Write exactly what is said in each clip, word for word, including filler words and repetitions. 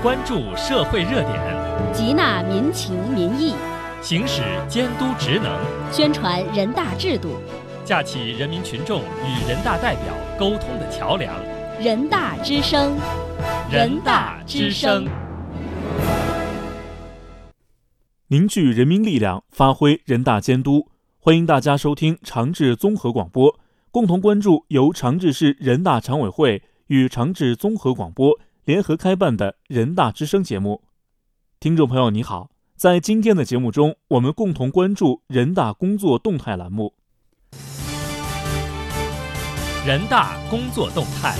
关注社会热点， 集纳民情民意， 行使监督职能， 宣传人大制度， 架起人民群众与人大代表沟通的桥梁。 人大之声， 人大之声， 凝聚人民力量，发挥人大监督。欢迎大家收听长治综合广播，共同关注由长治市人大常委会与长治综合广播联合开办的人大之声节目。听众朋友你好，在今天的节目中，我们共同关注人大工作动态栏目。 人大工作动态。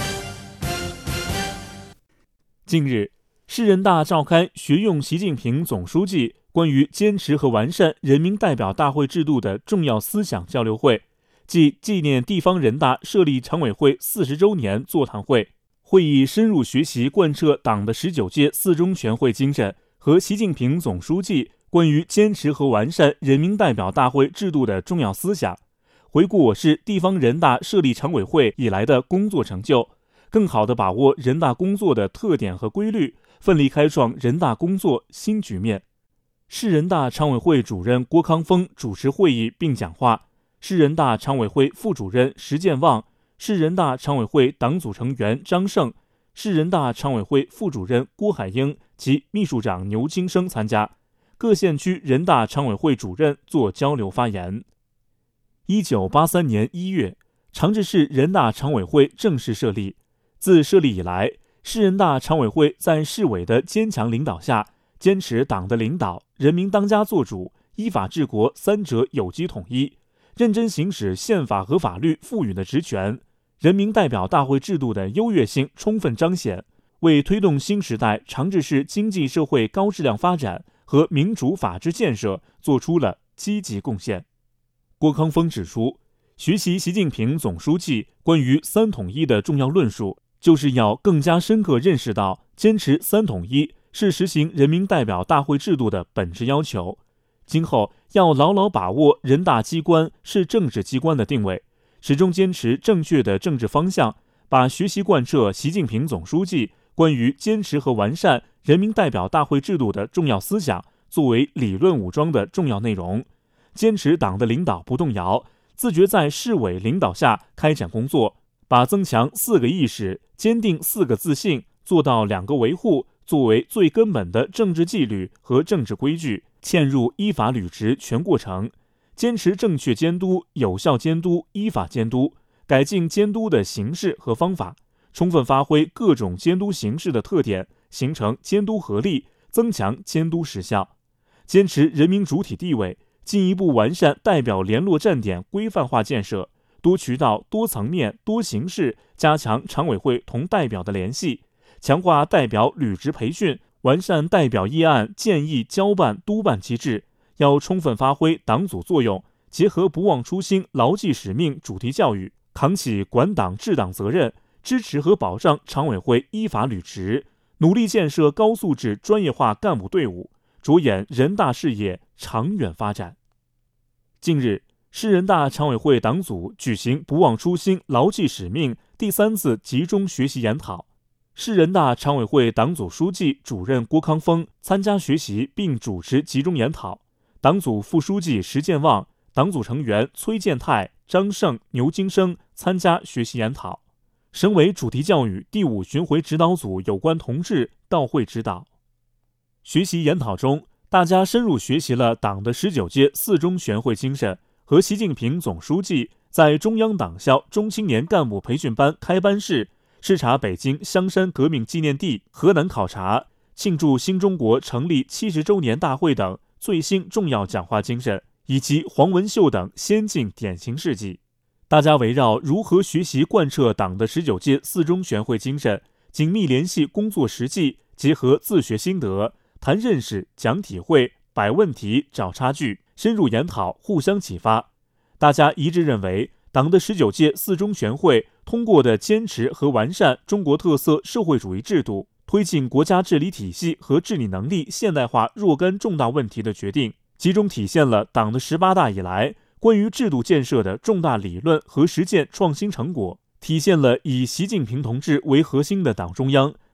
近日，市人大召开学用习近平总书记关于坚持和完善人民代表大会制度的重要思想交流会暨纪念地方人大设立常委会四十周年座谈会。会议深入学习贯彻党的十九届四中全会精神和习近平总书记关于坚持和完善人民代表大会制度的重要思想，回顾我市地方人大设立常委会以来的工作成就，更好地把握人大工作的特点和规律，奋力开创人大工作新局面。市人大常委会主任郭康峰主持会议并讲话，市人大常委会副主任石建旺、市人大常委会党组成员张胜、市人大常委会副主任郭海英及秘书长牛金生参加，各县区人大常委会主任做交流发言。一九八三年一月，长治市人大常委会正式设立。自设立以来，市人大常委会在市委的坚强领导下，坚持党的领导、人民当家作主、依法治国三者有机统一，认真行使宪法和法律赋予的职权，人民代表大会制度的优越性充分彰显，为推动新时代长治市经济社会高质量发展和民主法治建设做出了积极贡献。郭康峰指出，学习习近平总书记关于三统一的重要论述，就是要更加深刻认识到坚持三统一是实行人民代表大会制度的本质要求。今后要牢牢把握人大机关是政治机关的定位，始终坚持正确的政治方向，把学习贯彻习近平总书记关于坚持和完善人民代表大会制度的重要思想作为理论武装的重要内容，坚持党的领导不动摇，自觉在市委领导下开展工作，把增强四个意识、坚定四个自信、做到两个维护作为最根本的政治纪律和政治规矩，嵌入依法履职全过程，坚持正确监督、有效监督、依法监督，改进监督的形式和方法，充分发挥各种监督形式的特点，形成监督合力，增强监督实效。坚持人民主体地位，进一步完善代表联络站点规范化建设，多渠道、多层面、多形式加强常委会同代表的联系，强化代表履职培训，完善代表议案建议交办督办机制，要充分发挥党组作用，结合不忘初心、牢记使命主题教育，扛起管党治党责任，支持和保障常委会依法履职，努力建设高素质专业化干部队伍，着眼人大事业长远发展。近日，市人大常委会党组举行不忘初心、牢记使命第三次集中学习研讨。市人大常委会党组书记、主任郭康峰参加学习并主持集中研讨，党组副书记石建旺、党组成员崔建泰、张胜、牛金生参加学习研讨。省委主题教育第五巡回指导组有关同志到会指导。学习研讨中，大家深入学习了党的十九届四中全会精神和习近平总书记在中央党校中青年干部培训班开班式、视察北京香山革命纪念地、河南考察、庆祝新中国成立七十周年大会等最新重要讲话精神，以及黄文秀等先进典型事迹。大家围绕如何学习贯彻党的十九届四中全会精神，紧密联系工作实际，结合自学心得，谈认识、讲体会、摆问题、找差距，深入研讨，互相启发。大家一致认为，党的十九届四中全会通过的坚持和完善中国特色社会主义制度，推进国家治理体系和治理能力现代化若干重大问题的决定，集中体现了党的十八大以来关于制度建设的重大理论和实践创新成果，体现了以习近平同志为核心的党中央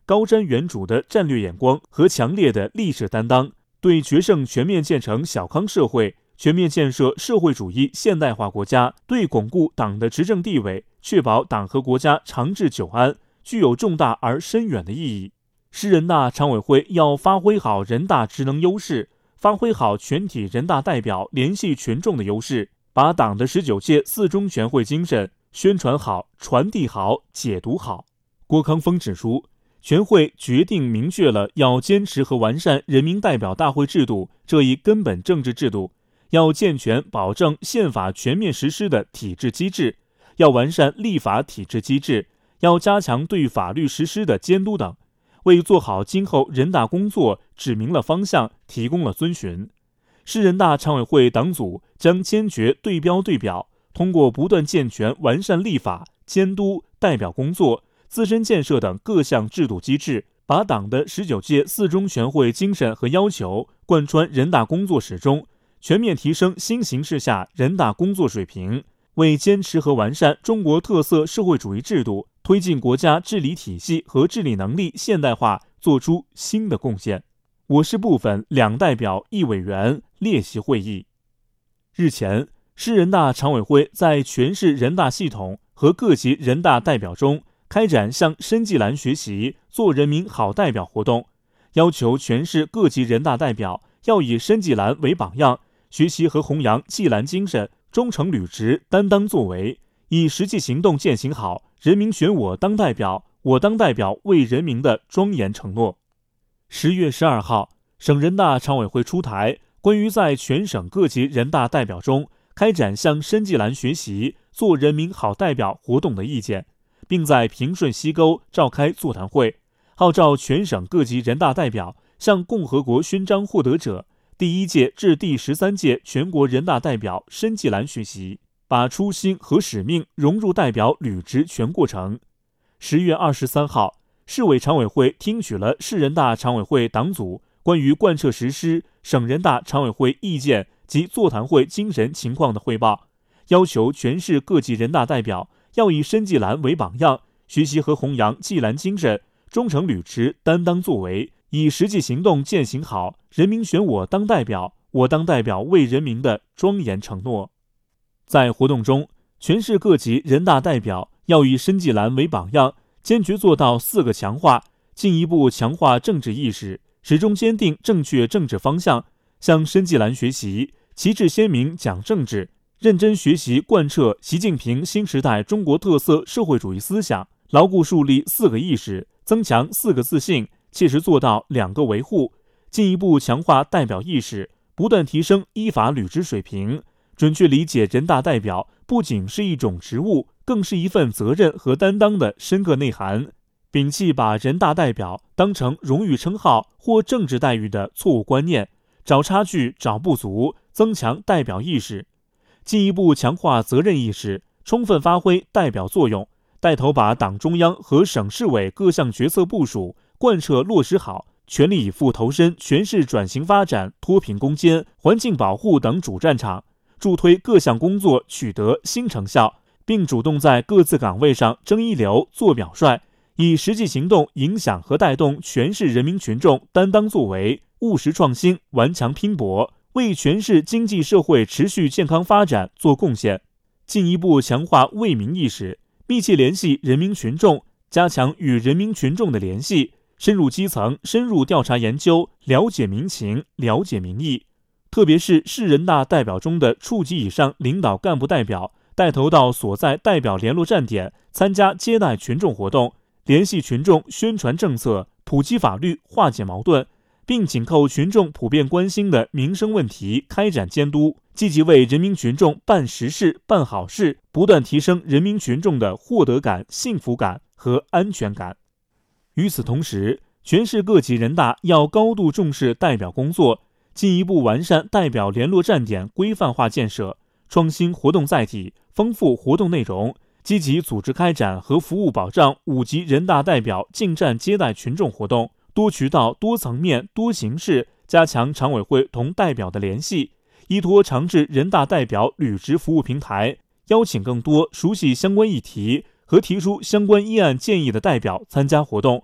高瞻远瞩的战略眼光和强烈的历史担当，对决胜全面建成小康社会、全面建设社会主义现代化国家，对巩固党的执政地位、确保党和国家长治久安，具有重大而深远的意义。市人大常委会要发挥好人大职能优势，发挥好全体人大代表联系群众的优势，把党的十九届四中全会精神宣传好、传递好、解读好。郭康峰指出，全会决定明确了要坚持和完善人民代表大会制度这一根本政治制度，要健全保证宪法全面实施的体制机制，要完善立法体制机制，要加强对法律实施的监督等，为做好今后人大工作指明了方向，提供了遵循。市人大常委会党组将坚决对标对表，通过不断健全完善立法、监督、代表工作、自身建设等各项制度机制，把党的十九届四中全会精神和要求贯穿人大工作始终，全面提升新形势下人大工作水平，为坚持和完善中国特色社会主义制度、推进国家治理体系和治理能力现代化做出新的贡献。我市部分两代表一委员列席会议。日前，市人大常委会在全市人大系统和各级人大代表中开展向申纪兰学习做人民好代表活动，要求全市各级人大代表要以申纪兰为榜样，学习和弘扬纪兰精神，忠诚履职，担当作为，以实际行动践行好人民选我当代表，我当代表为人民的庄严承诺。十月十二号，省人大常委会出台关于在全省各级人大代表中开展向申纪兰学习做人民好代表活动的意见，并在平顺西沟召开座谈会，号召全省各级人大代表向共和国勋章获得者、第一届至第十三届全国人大代表申纪兰学习，把初心和使命融入代表履职全过程。十月二十三号，市委常委会听取了市人大常委会党组关于贯彻实施省人大常委会意见及座谈会精神情况的汇报，要求全市各级人大代表要以申纪兰为榜样，学习和弘扬纪兰精神，忠诚履职，担当作为，以实际行动践行好人民选我当代表，我当代表为人民的庄严承诺。在活动中，全市各级人大代表要以申纪兰为榜样，坚决做到四个强化，进一步强化政治意识，始终坚定正确政治方向，向申纪兰学习，旗帜鲜明讲政治，认真学习贯彻习近平新时代中国特色社会主义思想，牢固树立四个意识，增强四个自信，切实做到两个维护，进一步强化代表意识，不断提升依法履职水平，准确理解人大代表不仅是一种职务，更是一份责任和担当的深刻内涵，摒弃把人大代表当成荣誉称号或政治待遇的错误观念，找差距、找不足，增强代表意识，进一步强化责任意识，充分发挥代表作用，带头把党中央和省市委各项决策部署贯彻落实好，全力以赴投身全市转型发展、脱贫攻坚、环境保护等主战场，助推各项工作取得新成效，并主动在各自岗位上争一流、做表率，以实际行动影响和带动全市人民群众担当作为，务实创新、顽强拼搏，为全市经济社会持续健康发展做贡献。进一步强化为民意识，密切联系人民群众，加强与人民群众的联系，深入基层，深入调查研究，了解民情，了解民意。特别是市人大代表中的处级以上领导干部代表，带头到所在代表联络站点参加接待群众活动，联系群众宣传政策，普及法律，化解矛盾，并紧扣群众普遍关心的民生问题开展监督，积极为人民群众办实事、办好事，不断提升人民群众的获得感、幸福感和安全感。与此同时，全市各级人大要高度重视代表工作，进一步完善代表联络站点规范化建设，创新活动载体，丰富活动内容，积极组织开展和服务保障五级人大代表进站接待群众活动，多渠道、多层面、多形式加强常委会同代表的联系，依托常制人大代表履职服务平台，邀请更多熟悉相关议题和提出相关议案建议的代表参加活动，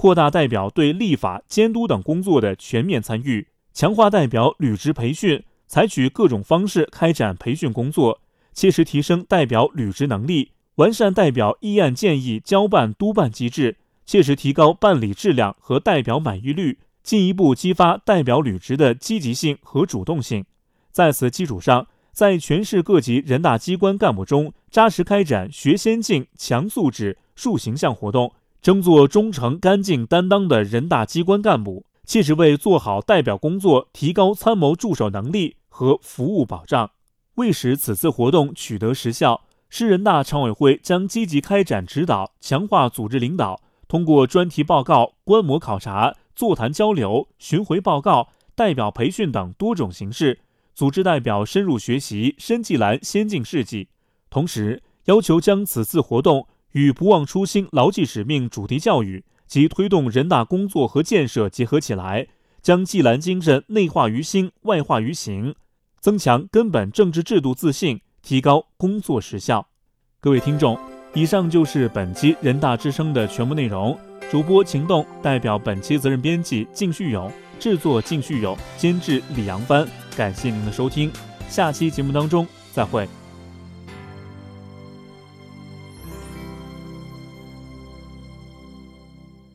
扩大代表对立法、监督等工作的全面参与，强化代表履职培训，采取各种方式开展培训工作，切实提升代表履职能力，完善代表议案建议交办督办机制，切实提高办理质量和代表满意率，进一步激发代表履职的积极性和主动性。在此基础上，在全市各级人大机关干部中扎实开展学先进、强素质、树形象活动，争做忠诚、干净、担当的人大机关干部，切实为做好代表工作提高参谋助手能力和服务保障。为使此次活动取得实效，市人大常委会将积极开展指导，强化组织领导，通过专题报告、观摩考察、座谈交流、巡回报告、代表培训等多种形式，组织代表深入学习申纪兰先进事迹。同时，要求将此次活动与不忘初心、牢记使命主题教育及推动人大工作和建设结合起来，将纪兰精神内化于心、外化于行，增强根本政治制度自信，提高工作实效。各位听众，以上就是本期人大之声的全部内容。主播秦动代表本期责任编辑靳旭勇，制作靳旭勇，监制李阳帆。感谢您的收听，下期节目当中再会。